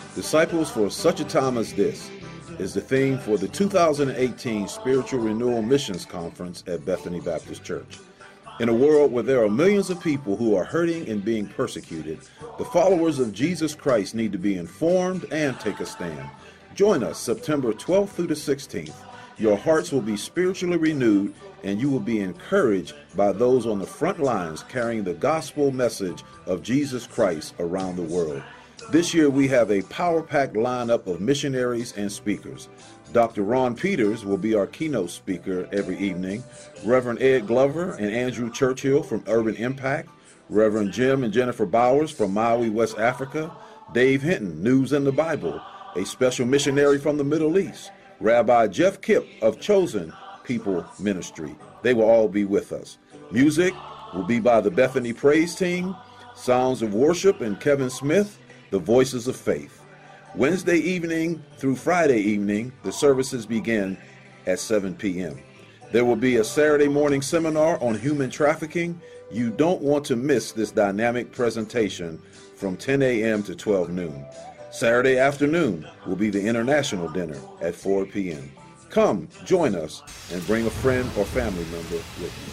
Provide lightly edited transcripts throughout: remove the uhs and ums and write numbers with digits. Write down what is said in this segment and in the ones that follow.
Disciples for such a time as this is the theme for the 2018 Spiritual Renewal Missions Conference at Bethany Baptist Church. In a world where there are millions of people who are hurting and being persecuted, the followers of Jesus Christ need to be informed and take a stand. Join us September 12th through the 16th. Your hearts will be spiritually renewed and you will be encouraged by those on the front lines carrying the gospel message of Jesus Christ around the world. This year we have a power-packed lineup of missionaries and speakers. Dr. Ron Peters will be our keynote speaker every evening. Reverend Ed Glover and Andrew Churchill from Urban Impact. Reverend Jim and Jennifer Bowers from Maui, West Africa. Dave Hinton, News in the Bible, a special missionary from the Middle East. Rabbi Jeff Kipp of Chosen People Ministry. They will all be with us. Music will be by the Bethany Praise Team, Sounds of Worship and Kevin Smith, the Voices of Faith. Wednesday evening through Friday evening, the services begin at 7 p.m. There will be a Saturday morning seminar on human trafficking. You don't want to miss this dynamic presentation from 10 a.m. to 12 noon. Saturday afternoon will be the international dinner at 4 p.m. Come, join us, and bring a friend or family member with you.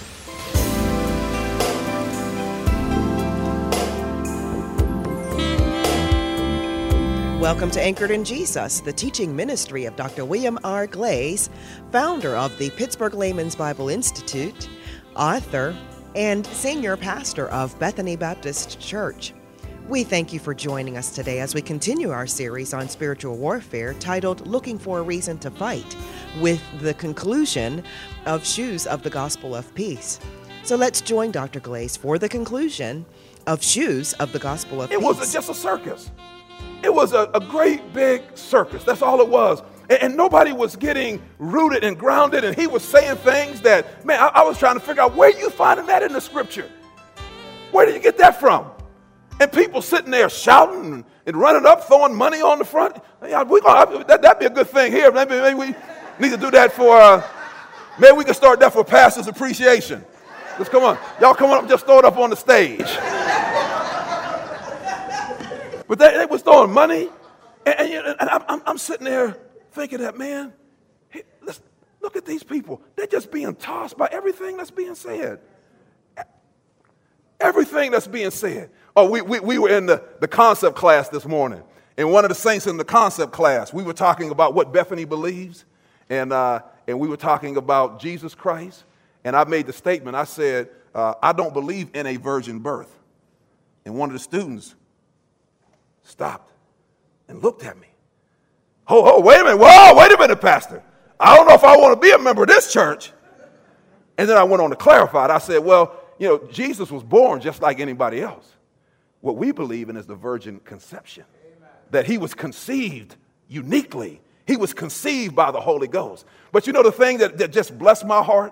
Welcome to Anchored in Jesus, the teaching ministry of Dr. William R. Glaze, founder of the Pittsburgh Layman's Bible Institute, author, and senior pastor of Bethany Baptist Church. We thank you for joining us today as we continue our series on spiritual warfare titled Looking for a Reason to Fight, with the conclusion of Shoes of the Gospel of Peace. So let's join Dr. Glaze for the conclusion of Shoes of the Gospel of Peace. It wasn't just a circus. It was a great big circus. That's all it was. And nobody was getting rooted and grounded. And he was saying things that, man, I was trying to figure out, where are you finding that in the scripture? Where did you get that from? And people sitting there shouting and running up, throwing money on the front. Yeah, that'd be a good thing here. Maybe we need to do that for, maybe we can start that for Pastor's Appreciation. Just come on. Y'all come on up and just throw it up on the stage. But they was throwing money, and I'm sitting there thinking that, man, hey, look at these people. They're just being tossed by everything that's being said. Everything that's being said. Oh, we were in the concept class this morning, and one of the saints in the concept class, we were talking about what Bethany believes, and we were talking about Jesus Christ, and I made the statement, I said, I don't believe in a virgin birth. And one of the students stopped and looked at me. Oh, wait a minute. Whoa, wait a minute, Pastor. I don't know if I want to be a member of this church. And then I went on to clarify it. I said, well, Jesus was born just like anybody else. What we believe in is the virgin conception. Amen. That he was conceived uniquely. He was conceived by the Holy Ghost. But the thing that just blessed my heart,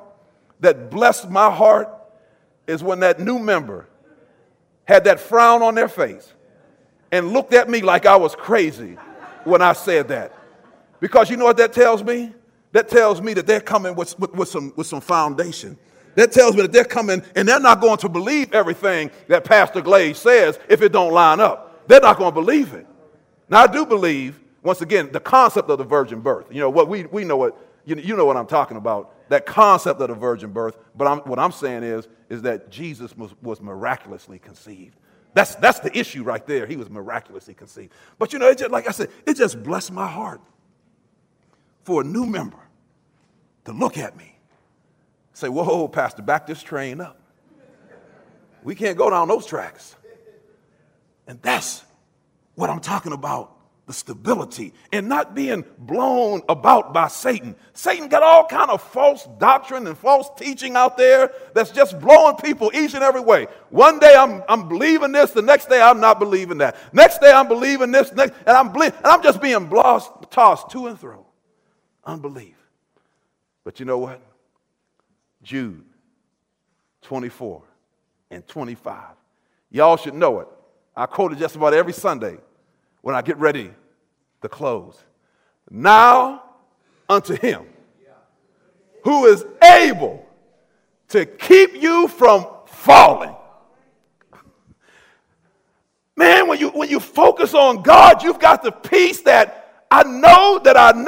is when that new member had that frown on their face and looked at me like I was crazy when I said that. Because you know what that tells me? That tells me that they're coming with some foundation. That tells me that they're coming and they're not going to believe everything that Pastor Glaze says if it don't line up. They're not going to believe it. Now, I do believe, once again, the concept of the virgin birth. What we know what you know what I'm talking about, that concept of the virgin birth. But what I'm saying is that Jesus was miraculously conceived. That's the issue right there. He was miraculously conceived. But it just, like I said, it just blessed my heart for a new member to look at me, say, whoa, Pastor, back this train up. We can't go down those tracks. And that's what I'm talking about, the stability and not being blown about by Satan. Satan got all kind of false doctrine and false teaching out there that's just blowing people each and every way. One day I'm believing this, the next day I'm not believing that. Next day I'm believing this, and I'm just being tossed to and fro. Unbelief. But you know what? Jude 24 and 25. Y'all should know it. I quote it just about every Sunday when I get ready to close. Now unto him who is able to keep you from falling Man, when you focus on God, you've got the peace that I know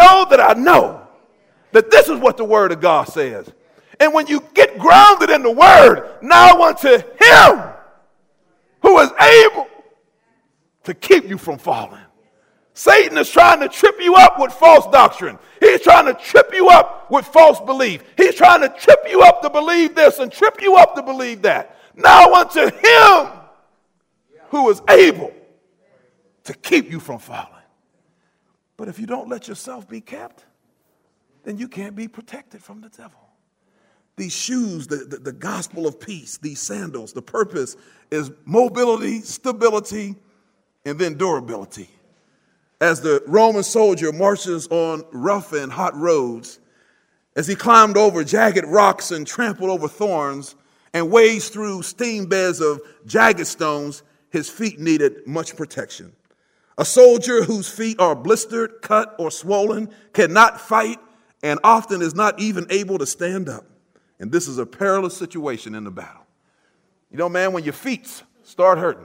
that this is what the word of God says. And when you get grounded in the word, now unto him who is able to keep you from falling. Satan is trying to trip you up with false doctrine. He's trying to trip you up with false belief. He's trying to trip you up to believe this and trip you up to believe that. Now unto him who is able to keep you from falling. But if you don't let yourself be kept, then you can't be protected from the devil. These shoes, the gospel of peace, these sandals, the purpose is mobility, stability, and then durability. As the Roman soldier marches on rough and hot roads, as he climbed over jagged rocks and trampled over thorns and waded through steam beds of jagged stones, his feet needed much protection. A soldier whose feet are blistered, cut, or swollen cannot fight and often is not even able to stand up. And this is a perilous situation in the battle. You know, man, when your feet start hurting,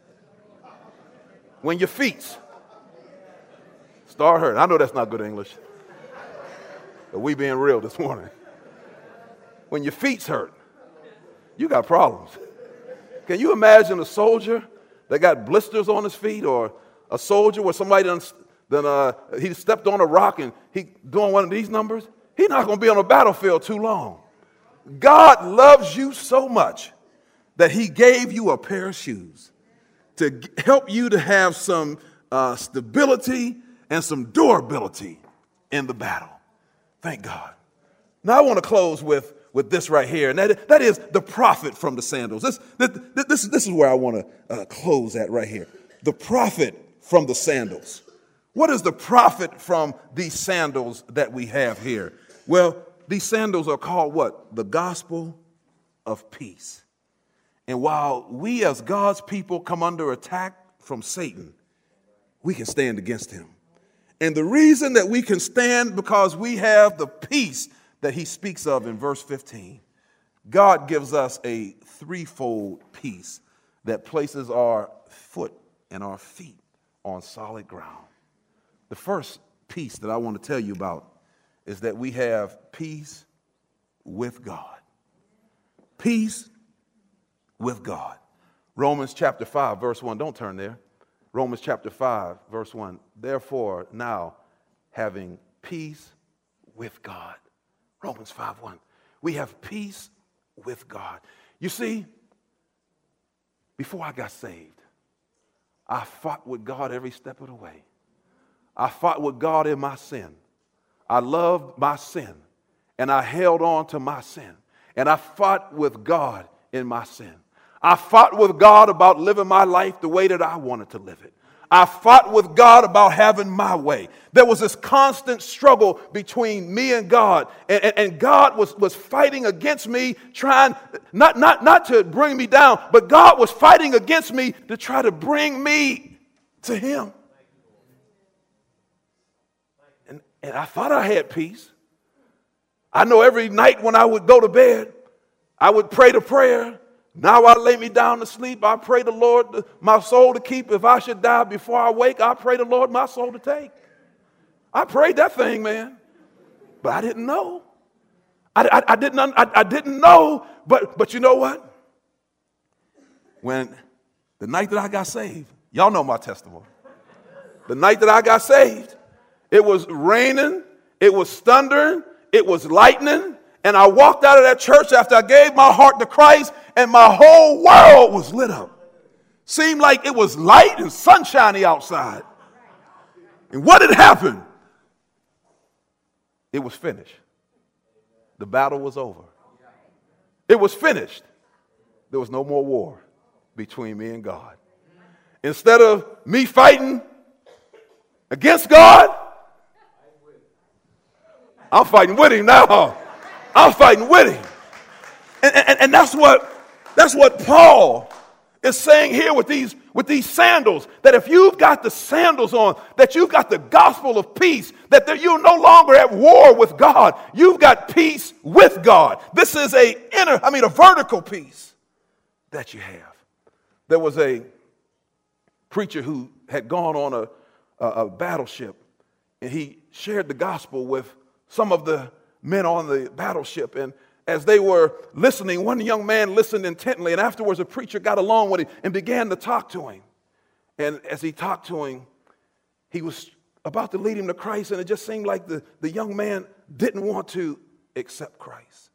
when your feet start hurting, I know that's not good English, but we being real this morning. When your feet hurt, you got problems. Can you imagine a soldier that got blisters on his feet, or a soldier where somebody he stepped on a rock and he doing one of these numbers? He's not going to be on the battlefield too long. God loves you so much that he gave you a pair of shoes to help you to have some stability and some durability in the battle. Thank God. Now I want to close with this right here, and that is the profit from the sandals. This is where I want to close at right here. The profit from the sandals. What is the profit from these sandals that we have here? Well, these sandals are called what? The gospel of peace. And while we as God's people come under attack from Satan, we can stand against him. And the reason that we can stand because we have the peace that he speaks of in verse 15. God gives us a threefold peace that places our foot and our feet on solid ground. The first peace that I want to tell you about is that we have peace with God. Peace with God. Romans chapter 5, verse 1. Don't turn there. Romans chapter 5, verse 1. Therefore, now, having peace with God. Romans 5:1. We have peace with God. You see, before I got saved, I fought with God every step of the way. I fought with God in my sin. I loved my sin, and I held on to my sin. And I fought with God in my sin. I fought with God about living my life the way that I wanted to live it. I fought with God about having my way. There was this constant struggle between me and God. And God was fighting against me, trying not to bring me down, but God was fighting against me to try to bring me to him. And I thought I had peace. I know every night when I would go to bed, I would pray the prayer. Now I lay me down to sleep. I pray the Lord my soul to keep. If I should die before I wake, I pray the Lord my soul to take. I prayed that thing, man. But I didn't know. I didn't know. But you know what? When the night that I got saved, y'all know my testimony. The night that I got saved, it was raining, it was thundering, it was lightning, and I walked out of that church after I gave my heart to Christ, and my whole world was lit up. Seemed like it was light and sunshiny outside. And what had happened? It was finished. The battle was over. It was finished. There was no more war between me and God. Instead of me fighting against God, I'm fighting with him now. I'm fighting with him. And that's what Paul is saying here with these sandals, that if you've got the sandals on, that you've got the gospel of peace, that you're no longer at war with God. You've got peace with God. This is a vertical peace that you have. There was a preacher who had gone on a battleship, and he shared the gospel with some of the men on the battleship. And as they were listening, one young man listened intently, and afterwards a preacher got along with him and began to talk to him. And as he talked to him, he was about to lead him to Christ, and it just seemed like the young man didn't want to accept Christ.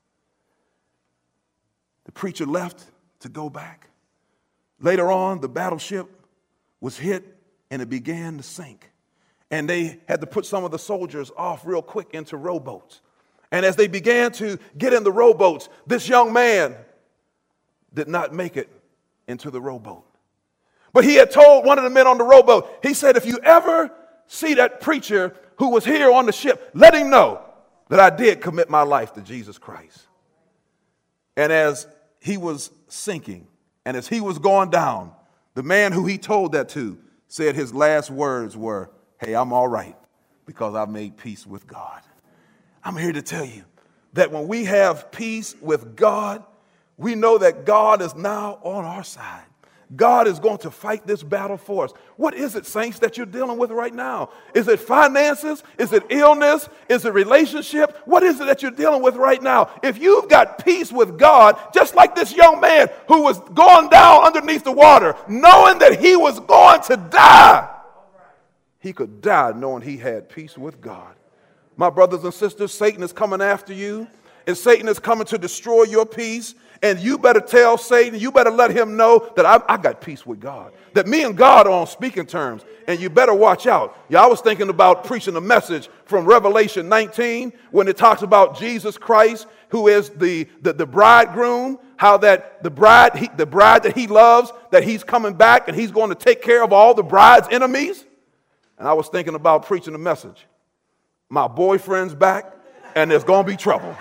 The preacher left to go back. Later on, the battleship was hit, and it began to sink. And they had to put some of the soldiers off real quick into rowboats. And as they began to get in the rowboats, this young man did not make it into the rowboat. But he had told one of the men on the rowboat, he said, if you ever see that preacher who was here on the ship, let him know that I did commit my life to Jesus Christ. And as he was sinking, and as he was going down, the man who he told that to said his last words were, hey, I'm all right because I've made peace with God. I'm here to tell you that when we have peace with God, we know that God is now on our side. God is going to fight this battle for us. What is it, saints, that you're dealing with right now? Is it finances? Is it illness? Is it relationship? What is it that you're dealing with right now? If you've got peace with God, just like this young man who was going down underneath the water, knowing that he was going to die, he could die knowing he had peace with God. My brothers and sisters, Satan is coming after you, and Satan is coming to destroy your peace. And you better tell Satan, you better let him know that I got peace with God, that me and God are on speaking terms, and you better watch out. Yeah, I was thinking about preaching a message from Revelation 19 when it talks about Jesus Christ, who is the bridegroom, how that the bride that he loves, that he's coming back and he's going to take care of all the bride's enemies. And I was thinking about preaching a message. My boyfriend's back, and there's going to be trouble.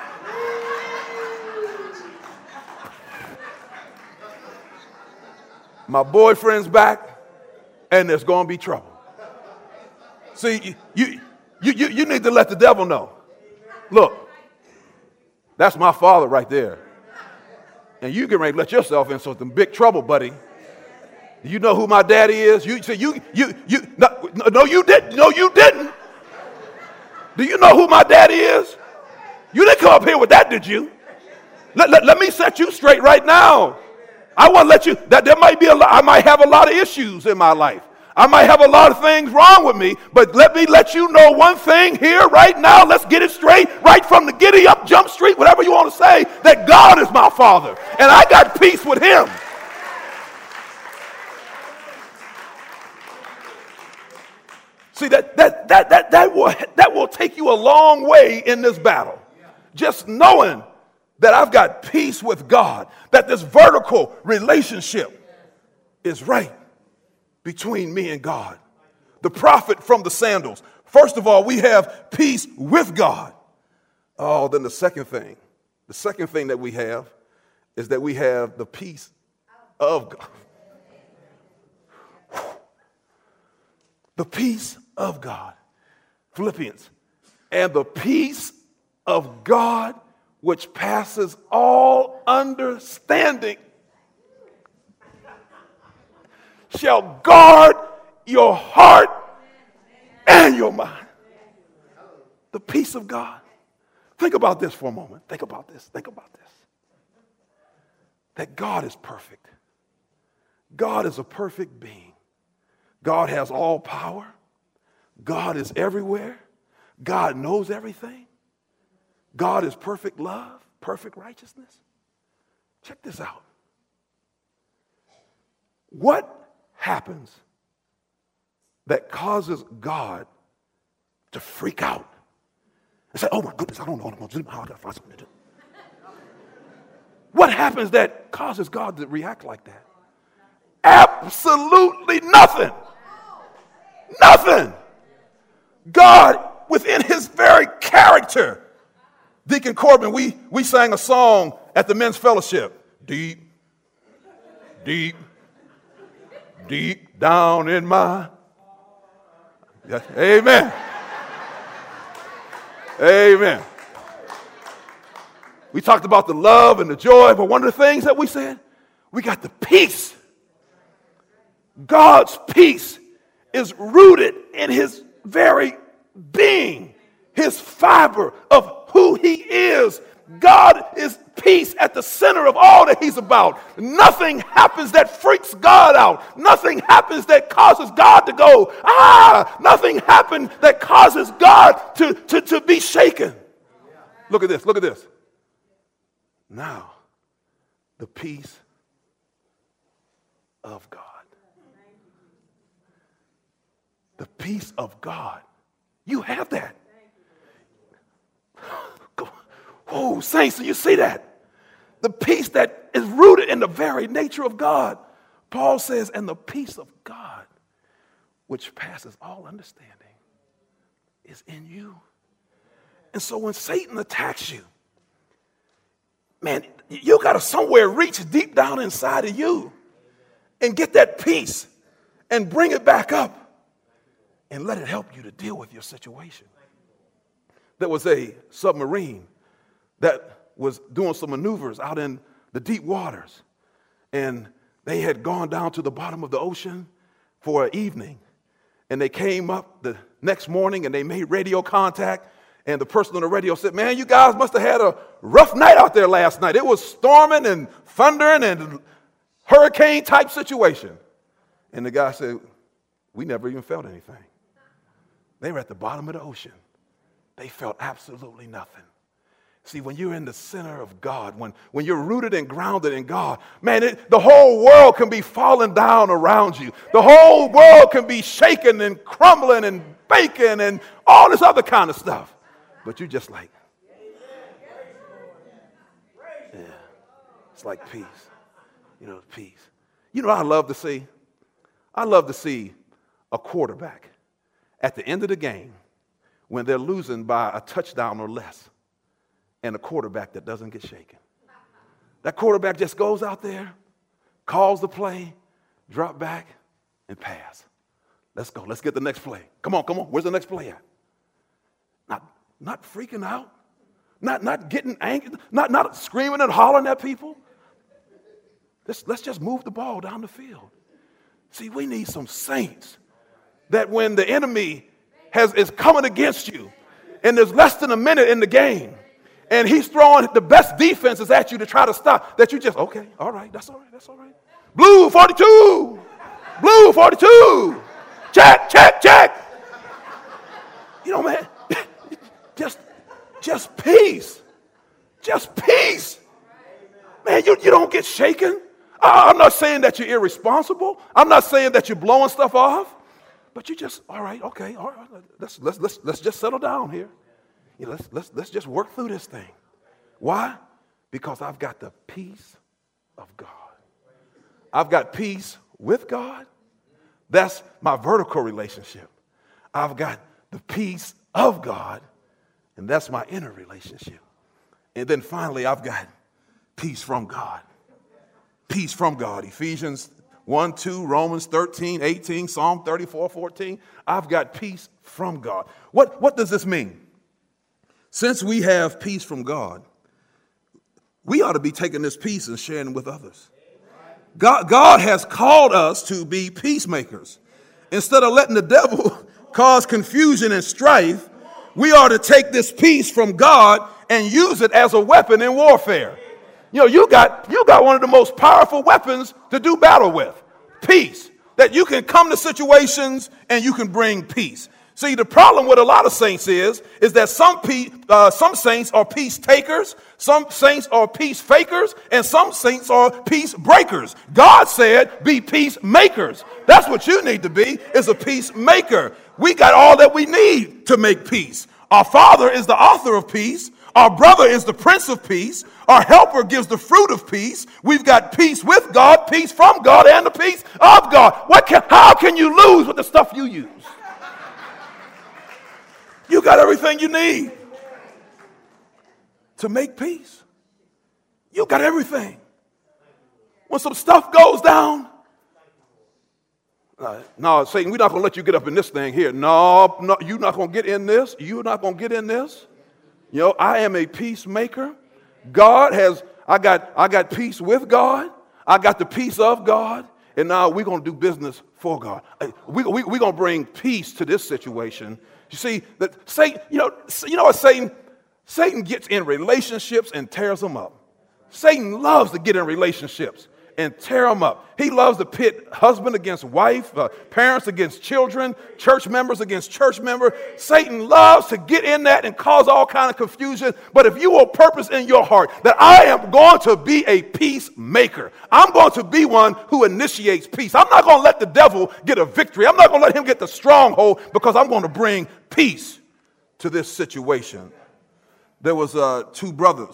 My boyfriend's back, and there's going to be trouble. See, you need to let the devil know. Look, that's my father right there. And you get ready to let yourself in some big trouble, buddy. Do you know who my daddy is? No, you didn't. No, you didn't. Do you know who my daddy is? You didn't come up here with that, did you? Let me set you straight right now. I want to let you, that there might be I might have a lot of issues in my life. I might have a lot of things wrong with me, but let me let you know one thing here right now. Let's get it straight, right from the giddy up, jump street, whatever you want to say, that God is my father, and I got peace with him. See, that will take you a long way in this battle. Just knowing that I've got peace with God, that this vertical relationship is right between me and God. The prophet from the sandals. First of all, we have peace with God. Oh, then the second thing that we have is that we have the peace of God. The peace of God. Philippians. And the peace of God which passes all understanding shall guard your heart and your mind. The peace of God. Think about this for a moment. Think about this. That God is perfect. God is a perfect being. God has all power. God is everywhere. God knows everything. God is perfect love, perfect righteousness. Check this out. What happens that causes God to freak out and say, oh my goodness, I don't know what I'm going to do. I got to find something to do. What happens that causes God to react like that? Absolutely nothing. Nothing. God, within his very character. Deacon Corbin, we sang a song at the men's fellowship. Deep, deep, deep down in my... Yes, amen. Amen. We talked about the love and the joy, but one of the things that we said, we got the peace. God's peace is rooted in his very being, his fiber of who he is. God is peace at the center of all that he's about. Nothing happens that freaks God out. Nothing happens that causes God to go, nothing happens that causes God to be shaken. Look at this, look at this. Now, the peace of God. The peace of God. You have that. Oh, saints, do you see that? The peace that is rooted in the very nature of God. Paul says, and the peace of God, which passes all understanding, is in you. And so when Satan attacks you, man, you got to somewhere reach deep down inside of you and get that peace and bring it back up and let it help you to deal with your situation. There was a submarine that was doing some maneuvers out in the deep waters. And they had gone down to the bottom of the ocean for an evening. And they came up the next morning and they made radio contact. And the person on the radio said, man, you guys must have had a rough night out there last night. It was storming and thundering and hurricane type situation. And the guy said, we never even felt anything. They were at the bottom of the ocean. They felt absolutely nothing. See, when you're in the center of God, when you're rooted and grounded in God, man, the whole world can be falling down around you. The whole world can be shaking and crumbling and baking and all this other kind of stuff. But you're just like, yeah, it's like peace. You know, peace. You know what I love to see? I love to see a quarterback at the end of the game when they're losing by a touchdown or less. And a quarterback that doesn't get shaken. That quarterback just goes out there, calls the play, drop back, and pass. Let's go. Let's get the next play. Come on, come on. Where's the next play at? Not freaking out. Not getting angry. Not screaming and hollering at people. Let's just move the ball down the field. See, we need some saints that when the enemy is coming against you and there's less than a minute in the game, and he's throwing the best defenses at you to try to stop, that you just, okay, all right, that's all right, that's all right. Blue 42, blue 42, check, check, check. You know, man, just peace, just peace. Man, you don't get shaken. I'm not saying that you're irresponsible. I'm not saying that you're blowing stuff off, but you just, all right, okay, all right, let's just settle down here. Yeah, let's just work through this thing. Why? Because I've got the peace of God. I've got peace with God. That's my vertical relationship. I've got the peace of God, and that's my inner relationship. And then finally, I've got peace from God. Peace from God. Ephesians 1, 2, Romans 13, 18, Psalm 34, 14. I've got peace from God. What does this mean? Since we have peace from God, we ought to be taking this peace and sharing it with others. God has called us to be peacemakers. Instead of letting the devil cause confusion and strife, we ought to take this peace from God and use it as a weapon in warfare. You know, you got one of the most powerful weapons to do battle with, peace. That you can come to situations and you can bring peace. See, the problem with a lot of saints is that some saints are peace takers, some saints are peace fakers, and some saints are peace breakers. God said, be peacemakers. That's what you need to be, is a peacemaker. We got all that we need to make peace. Our Father is the author of peace. Our brother is the Prince of Peace. Our helper gives the fruit of peace. We've got peace with God, peace from God, and the peace of God. How can you lose with the stuff you use? You got everything you need to make peace. You got everything. When some stuff goes down, no, Satan, we're not going to let you get up in this thing here. No, you're not going to get in this. You're not going to get in this. You know, I am a peacemaker. I got peace with God. I got the peace of God. And now we're going to do business for God. We're going to bring peace to this situation. You see, that Satan, you know what Satan gets in relationships and tears them up. Satan loves to get in relationships and tear them up. He loves to pit husband against wife, parents against children, church members against church member. Satan loves to get in that and cause all kind of confusion. But if you will purpose in your heart that I am going to be a peacemaker, I'm going to be one who initiates peace. I'm not going to let the devil get a victory. I'm not going to let him get the stronghold, because I'm going to bring peace to this situation. There was two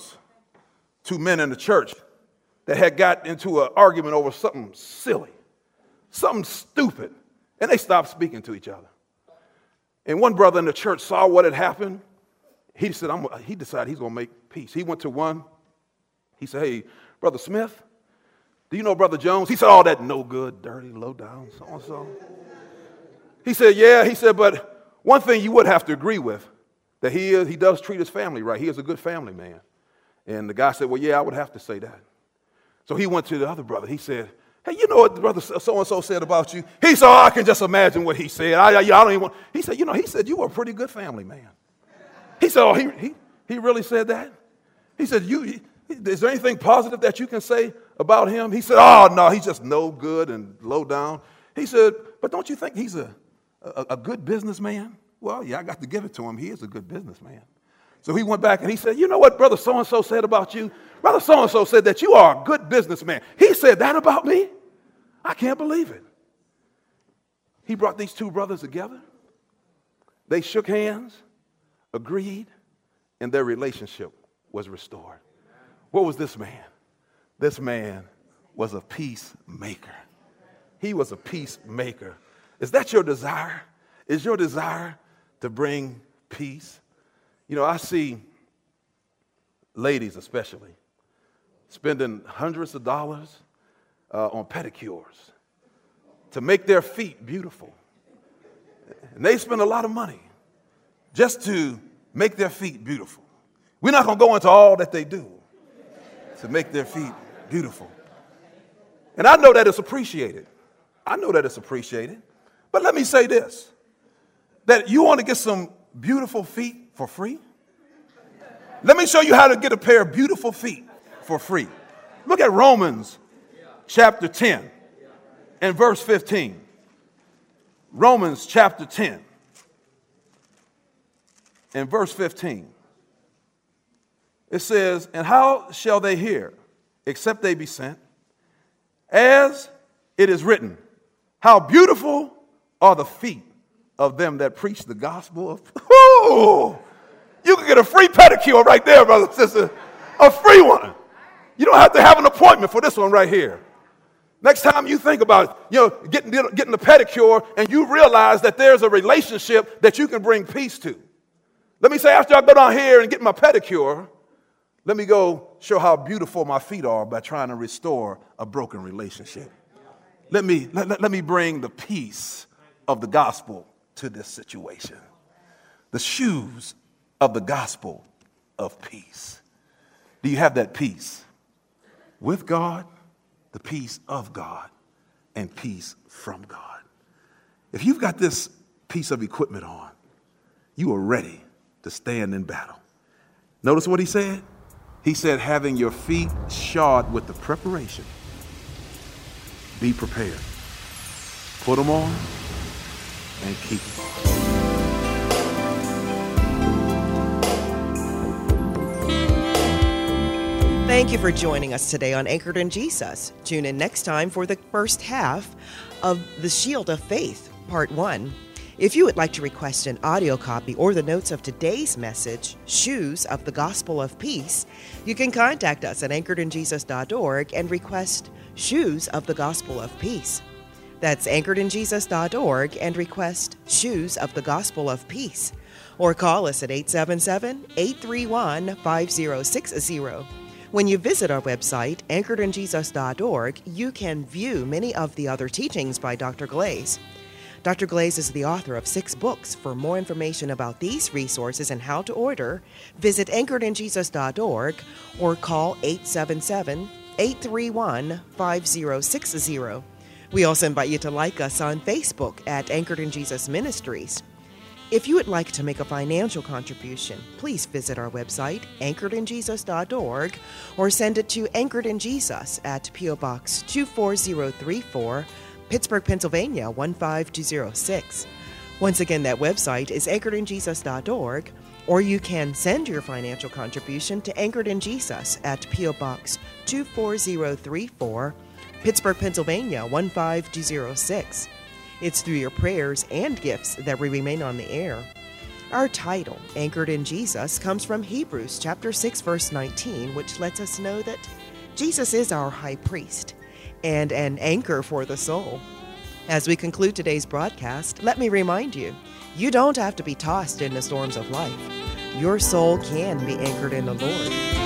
men in the church that had got into an argument over something silly, something stupid, and they stopped speaking to each other. And one brother in the church saw what had happened. He decided he's going to make peace. He went to one. He said, "Hey, Brother Smith, do you know Brother Jones?" He said, "Oh, that no good, dirty, low down, so-and-so." He said, "Yeah." He said, "But one thing you would have to agree with, that he does treat his family right. He is a good family man." And the guy said, "Well, yeah, I would have to say that." So he went to the other brother. He said, "Hey, you know what Brother so-and-so said about you?" He said, "Oh, I can just imagine what he said. I don't even want." He said, he said, "You were a pretty good family man." He said, "Oh, he really said that?" He said, "Is there anything positive that you can say about him?" He said, "Oh, no, he's just no good and low down." He said, "But don't you think he's a good businessman?" "Well, yeah, I got to give it to him. He is a good businessman." So he went back and he said, "You know what Brother so-and-so said about you? Brother so-and-so said that you are a good businessman. He said that about me? I can't believe it." He brought these two brothers together. They shook hands, agreed, and their relationship was restored. What was this man? This man was a peacemaker. He was a peacemaker. Is that your desire? Is your desire to bring peace? You know, I see ladies especially spending hundreds of dollars on pedicures to make their feet beautiful. And they spend a lot of money just to make their feet beautiful. We're not going to go into all that they do to make their feet beautiful. And I know that it's appreciated. But let me say this, that you want to get some beautiful feet for free? Let me show you how to get a pair of beautiful feet for free. Look at Romans chapter 10 and verse 15. Romans chapter 10 and verse 15. It says, "And how shall they hear except they be sent? As it is written, how beautiful are the feet of them that preach the gospel of..." Ooh, you can get a free pedicure right there, brother and sister. A free one. You don't have to have an appointment for this one right here. Next time you think about getting a pedicure and you realize that there's a relationship that you can bring peace to. Let me say, after I go down here and get my pedicure, let me go show how beautiful my feet are by trying to restore a broken relationship. Let me bring the peace of the gospel to this situation. The shoes of the gospel of peace. Do you have that peace with God, the peace of God, and peace from God? If you've got this piece of equipment on, you are ready to stand in battle. Notice what he said? He said, having your feet shod with the preparation, be prepared. Put them on and keep them on. Thank you for joining us today on Anchored in Jesus. Tune in next time for the first half of The Shield of Faith, Part 1. If you would like to request an audio copy or the notes of today's message, Shoes of the Gospel of Peace, you can contact us at anchoredinjesus.org and request Shoes of the Gospel of Peace. That's anchoredinjesus.org and request Shoes of the Gospel of Peace. Or call us at 877-831-5060. When you visit our website, anchoredinjesus.org, you can view many of the other teachings by Dr. Glaze. Dr. Glaze is the author of 6 books. For more information about these resources and how to order, visit anchoredinjesus.org or call 877-831-5060. We also invite you to like us on Facebook at Anchored in Jesus Ministries. If you would like to make a financial contribution, please visit our website, anchoredinjesus.org, or send it to Anchored in Jesus at P.O. Box 24034, Pittsburgh, Pennsylvania 15206. Once again, that website is anchoredinjesus.org, or you can send your financial contribution to Anchored in Jesus at P.O. Box 24034, Pittsburgh, Pennsylvania 15206. It's through your prayers and gifts that we remain on the air. Our title, Anchored in Jesus, comes from Hebrews chapter 6, verse 19, which lets us know that Jesus is our high priest and an anchor for the soul. As we conclude today's broadcast, let me remind you, you don't have to be tossed in the storms of life. Your soul can be anchored in the Lord.